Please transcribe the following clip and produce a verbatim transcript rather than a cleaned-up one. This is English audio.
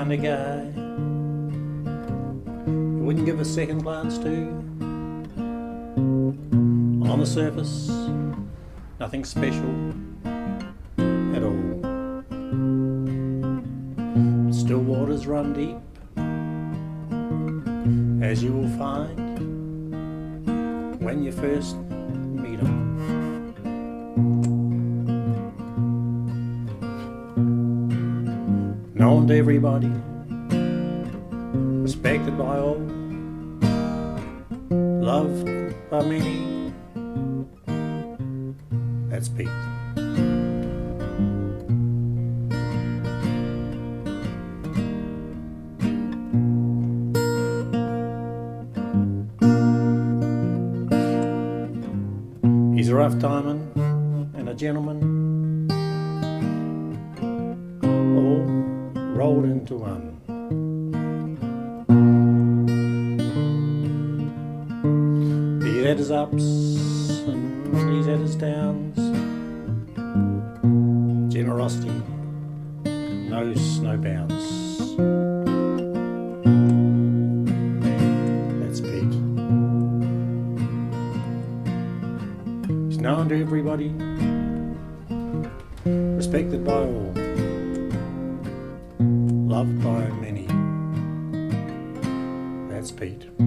kind of guy you wouldn't give a second glance to. On the surface, nothing special at all. Still waters run deep, as you will find when you first meet him. Known to everybody, respected by all, loved by many. That's Pete. He's a rough diamond and a gentleman, all rolled into one. He's had his ups and he's had his downs. Generosity knows no bounds. That's Pete. He's known to everybody, respected by all, loved by many. That's Pete.